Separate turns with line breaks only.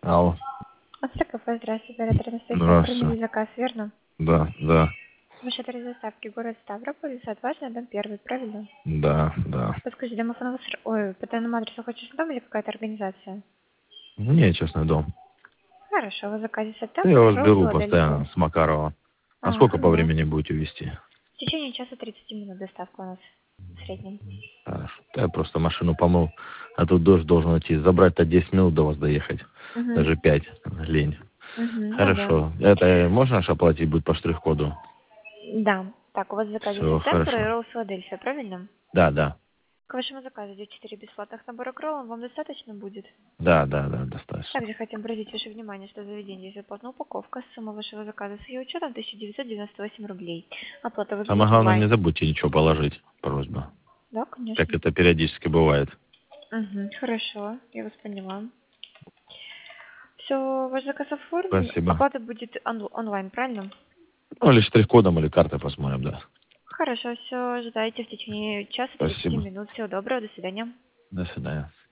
Алло.
Кафе, здравствуйте, оператор Анастасия,
Здравствуйте.
приняли заказ, верно?
Да, да,
Ваш адрес доставки город Ставрополь, Садважный, дом 1, правильно?
да, да.
Подскажите, домофон, ой, по данному адресу хочешь дом или какая-то организация?
Не, честный дом.
Хорошо, вы заказе
Я
септембр,
вас
ролл
беру постоянно
Филадельфия.
с Макарова. А сколько
Ага,
по
да.
времени будете вести?
В течение часа 30 минут доставка у нас в среднем.
Хорошо. Да я просто машину помыл, а тут дождь должен идти. Забрать-то 10 минут до вас доехать.
Угу.
Даже 5. Лень.
Угу, ну да.
Хорошо. Это можно аж оплатить будет по штрих-коду?
Да. Так, у вас в заказе
Все,
септембр и
хорошо.
ролл Филадельфия, правильно?
Да, да.
К вашему заказу идет 4 бесплатных набора к роллам, вам достаточно будет?
Да, да, да, достаточно.
Также хотим обратить ваше внимание, что в заведении есть бесплатная упаковка. Сумма вашего заказа с ее учетом 1998 рублей. Оплата
Самое
возможна
главное, не
онлайн.
забудьте ничего положить. Просьба.
Да,
Как
конечно.
это периодически бывает.
Угу, хорошо, я вас поняла. Все, ваш заказ оформлен.
Спасибо.
Оплата будет онлайн, правильно?
Ну, или штрих-кодом, или картой посмотрим, да.
Хорошо, все, ожидайте в течение часа 30
Спасибо.
минут. Всего доброго, до свидания.
До свидания.